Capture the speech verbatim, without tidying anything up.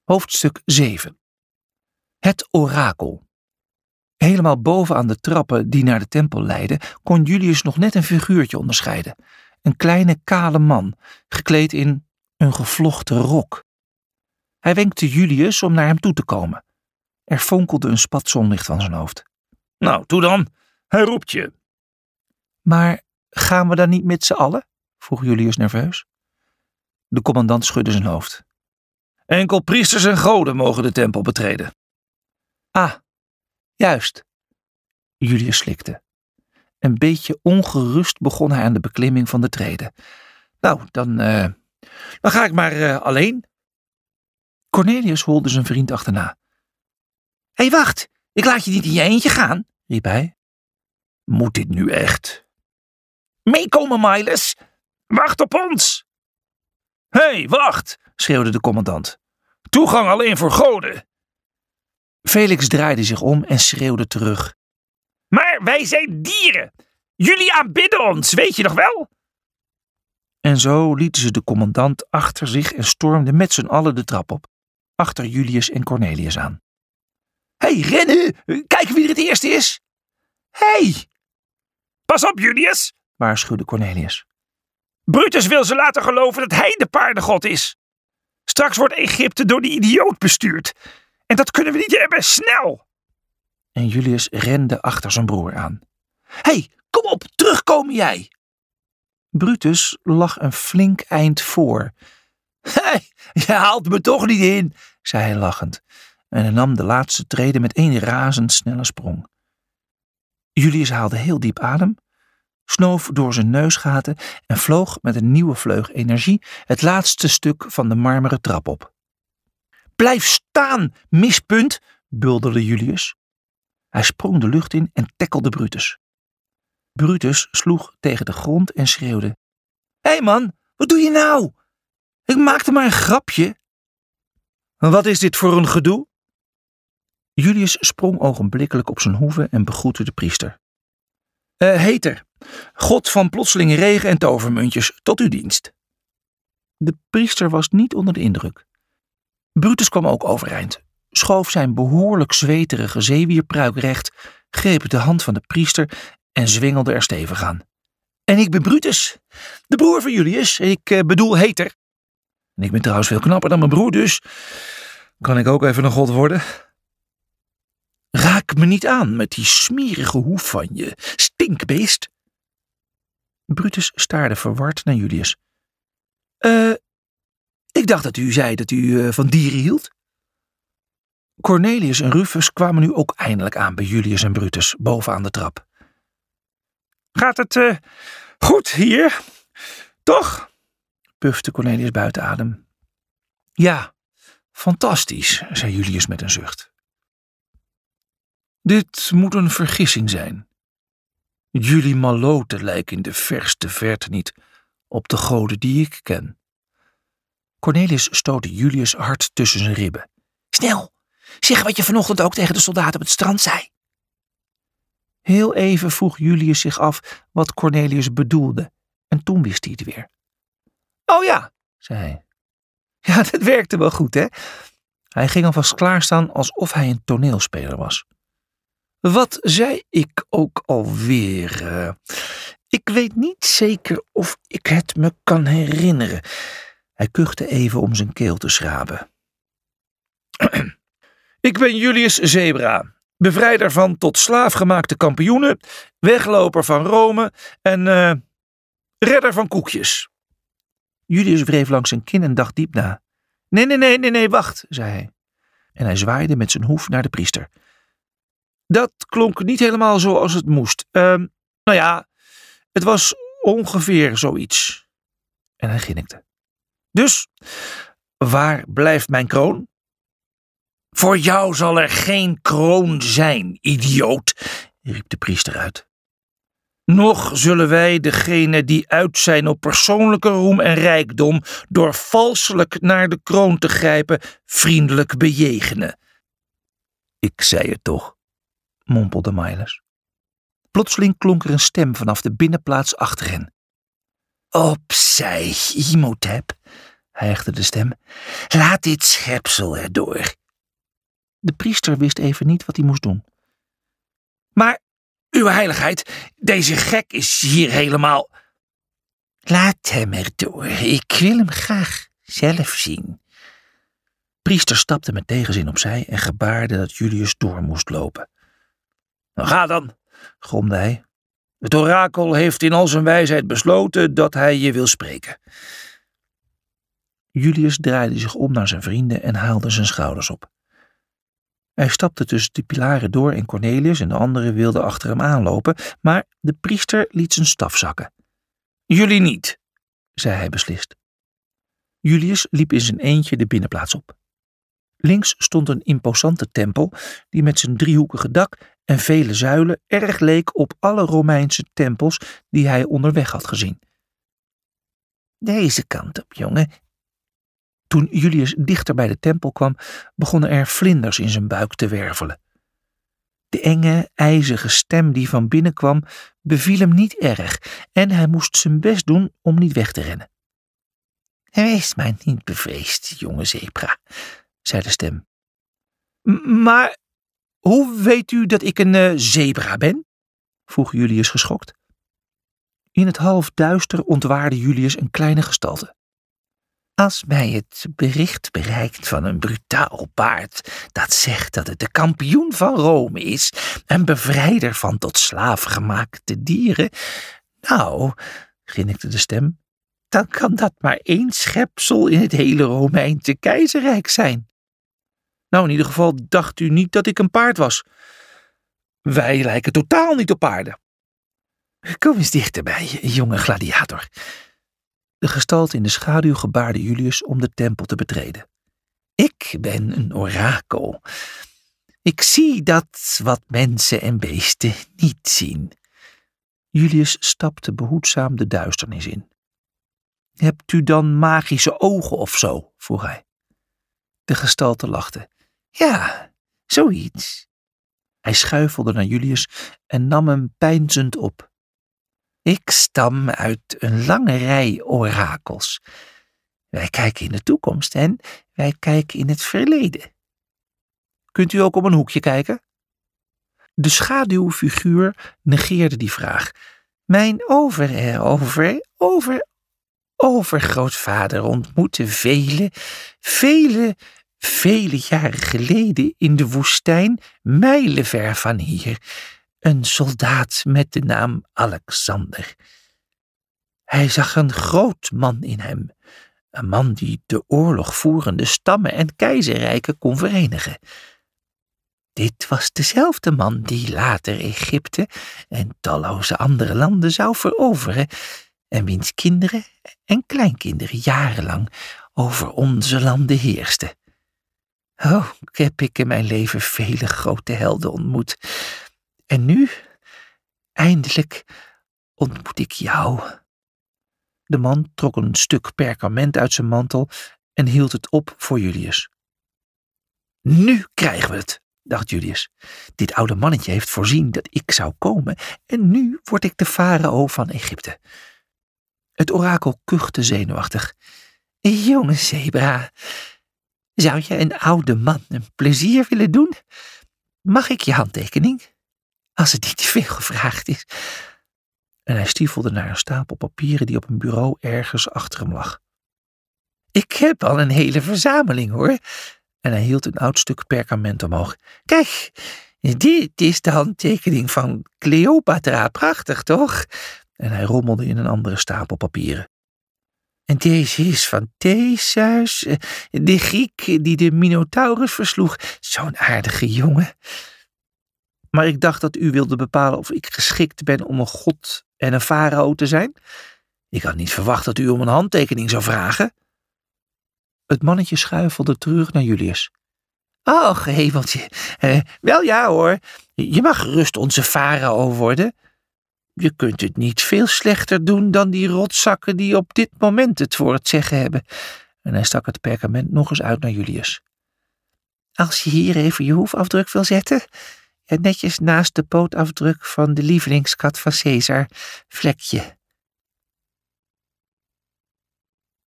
Hoofdstuk zeven. Het orakel. Helemaal boven aan de trappen die naar de tempel leidden, kon Julius nog net een figuurtje onderscheiden. Een kleine kale man, gekleed in een gevlochten rok. Hij wenkte Julius om naar hem toe te komen. Er fonkelde een spat zonlicht van zijn hoofd. Nou, toe dan, hij roept je. Maar gaan we dan niet met z'n allen? Vroeg Julius nerveus. De commandant schudde zijn hoofd. Enkel priesters en goden mogen de tempel betreden. Ah, juist. Julius slikte. Een beetje ongerust begon hij aan de beklimming van de trede. Nou, dan, uh, dan ga ik maar uh, alleen. Cornelius holde zijn vriend achterna. Hé, hey, wacht, ik laat je niet in je eentje gaan, riep hij. Moet dit nu echt? Meekomen, Miles. Wacht op ons. Hé, hey, wacht, schreeuwde de commandant. Toegang alleen voor goden. Felix draaide zich om en schreeuwde terug. Maar wij zijn dieren. Jullie aanbidden ons, weet je nog wel? En zo lieten ze de commandant achter zich en stormden met z'n allen de trap op, achter Julius en Cornelius aan. Hé, hey, rennen! Kijken wie er het eerste is! Hé! Hey! Pas op, Julius, waarschuwde Cornelius. Brutus wil ze laten geloven dat hij de paardengod is. Straks wordt Egypte door die idioot bestuurd. En dat kunnen we niet hebben, snel! En Julius rende achter zijn broer aan. Hé, hey, kom op, terugkomen jij! Brutus lag een flink eind voor. Hé, hey, je haalt me toch niet in, zei hij lachend. En hij nam de laatste trede met één razendsnelle sprong. Julius haalde heel diep adem, snoof door zijn neusgaten en vloog met een nieuwe vleug energie het laatste stuk van de marmeren trap op. Blijf staan, mispunt, bulderde Julius. Hij sprong de lucht in en tackelde Brutus. Brutus sloeg tegen de grond en schreeuwde. Hé hey man, wat doe je nou? Ik maakte maar een grapje. Wat is dit voor een gedoe? Julius sprong ogenblikkelijk op zijn hoeven en begroette de priester. Uh, Heter, god van plotselinge regen en tovermuntjes, tot uw dienst. De priester was niet onder de indruk. Brutus kwam ook overeind, schoof zijn behoorlijk zweterige zeewierpruik recht, greep de hand van de priester en zwingelde er stevig aan. En ik ben Brutus, de broer van Julius, ik uh, bedoel Heter. En ik ben trouwens veel knapper dan mijn broer, dus kan ik ook even een god worden? Raak me niet aan met die smerige hoef van je, stinkbeest. Brutus staarde verward naar Julius. Eh, uh, ik dacht dat u zei dat u uh, van dieren hield. Cornelius en Rufus kwamen nu ook eindelijk aan bij Julius en Brutus, bovenaan de trap. Gaat het uh, goed hier? Toch? Pufte Cornelius buiten adem. Ja, fantastisch, zei Julius met een zucht. Dit moet een vergissing zijn. Jullie maloten lijken in de verste verte niet op de goden die ik ken. Cornelius stootte Julius hard tussen zijn ribben. Snel, zeg wat je vanochtend ook tegen de soldaten op het strand zei. Heel even vroeg Julius zich af wat Cornelius bedoelde en toen wist hij het weer. Oh ja, zei hij. Ja, dat werkte wel goed, hè? Hij ging alvast klaarstaan alsof hij een toneelspeler was. Wat zei ik ook alweer? Uh, ik weet niet zeker of ik het me kan herinneren. Hij kuchte even om zijn keel te schrapen. Ik ben Julius Zebra, bevrijder van tot slaaf gemaakte kampioenen, wegloper van Rome en uh, redder van koekjes. Julius wreef langs zijn kin en dacht diep na. Nee, nee, nee, nee, nee, wacht, zei hij. En hij zwaaide met zijn hoef naar de priester. Dat klonk niet helemaal zoals het moest. Uh, nou ja, het was ongeveer zoiets. En hij grinnikte. Dus, waar blijft mijn kroon? Voor jou zal er geen kroon zijn, idioot, riep de priester uit. Nog zullen wij degene die uit zijn op persoonlijke roem en rijkdom door valselijk naar de kroon te grijpen, vriendelijk bejegenen. Ik zei het toch, mompelde Miles. Plotseling klonk er een stem vanaf de binnenplaats achter hen. Opzij, Imhotep. hijgde de stem. Laat dit schepsel erdoor. De priester wist even niet wat hij moest doen. Maar, uw heiligheid, deze gek is hier helemaal... Laat hem erdoor, ik wil hem graag zelf zien. Priester stapte met tegenzin opzij en gebaarde dat Julius door moest lopen. Ga dan, gromde hij. Het orakel heeft in al zijn wijsheid besloten dat hij je wil spreken. Julius draaide zich om naar zijn vrienden en haalde zijn schouders op. Hij stapte tussen de pilaren door en Cornelius en de anderen wilden achter hem aanlopen, maar de priester liet zijn staf zakken. Jullie niet, zei hij beslist. Julius liep in zijn eentje de binnenplaats op. Links stond een imposante tempel die met zijn driehoekige dak en vele zuilen erg leek op alle Romeinse tempels die hij onderweg had gezien. Deze kant op, jongen. Toen Julius dichter bij de tempel kwam, begonnen er vlinders in zijn buik te wervelen. De enge, ijzige stem die van binnen kwam, beviel hem niet erg en hij moest zijn best doen om niet weg te rennen. Wees maar niet bevreesd, jonge zebra, zei de stem. Maar hoe weet u dat ik een uh, zebra ben? Vroeg Julius geschokt. In het halfduister ontwaarde Julius een kleine gestalte. Als mij het bericht bereikt van een brutaal paard dat zegt dat het de kampioen van Rome is en bevrijder van tot slaaf gemaakte dieren, nou, grinnikte de stem, dan kan dat maar één schepsel in het hele Romeinse keizerrijk zijn. Nou, in ieder geval dacht u niet dat ik een paard was. Wij lijken totaal niet op paarden. Kom eens dichterbij, jonge gladiator. De gestalte in de schaduw gebaarde Julius om de tempel te betreden. Ik ben een orakel. Ik zie dat wat mensen en beesten niet zien. Julius stapte behoedzaam de duisternis in. Hebt u dan magische ogen of zo? Vroeg hij. De gestalte lachte. Ja, zoiets. Hij schuifelde naar Julius en nam hem peinzend op. Ik stam uit een lange rij orakels. Wij kijken in de toekomst en wij kijken in het verleden. Kunt u ook om een hoekje kijken? De schaduwfiguur negeerde die vraag. Mijn over, over, over, overgrootvader ontmoette vele, vele, vele jaren geleden in de woestijn, mijlenver van hier, een soldaat met de naam Alexander. Hij zag een groot man in hem, een man die de oorlogvoerende stammen en keizerrijken kon verenigen. Dit was dezelfde man die later Egypte en talloze andere landen zou veroveren en wiens kinderen en kleinkinderen jarenlang over onze landen heersten. Oh, heb ik in mijn leven vele grote helden ontmoet. En nu, eindelijk, ontmoet ik jou. De man trok een stuk perkament uit zijn mantel en hield het op voor Julius. Nu krijgen we het, dacht Julius. Dit oude mannetje heeft voorzien dat ik zou komen en nu word ik de farao van Egypte. Het orakel kuchte zenuwachtig. Jonge zebra, zou je een oude man een plezier willen doen? Mag ik je handtekening? Als het niet te veel gevraagd is. En hij stiefelde naar een stapel papieren die op een bureau ergens achter hem lag. Ik heb al een hele verzameling, hoor. En hij hield een oud stuk perkament omhoog. Kijk, dit is de handtekening van Cleopatra. Prachtig, toch? En hij rommelde in een andere stapel papieren. En deze is van Theseus, de Griek die de Minotaurus versloeg. Zo'n aardige jongen. Maar ik dacht dat u wilde bepalen of ik geschikt ben om een god en een farao te zijn. Ik had niet verwacht dat u om een handtekening zou vragen. Het mannetje schuifelde terug naar Julius. Och, hemeltje. Eh, wel ja hoor, je mag gerust onze farao worden. Je kunt het niet veel slechter doen dan die rotzakken die op dit moment het voor het zeggen hebben. En hij stak het perkament nog eens uit naar Julius. Als je hier even je hoefafdruk wil zetten, en netjes naast de pootafdruk van de lievelingskat van Caesar, vlekje.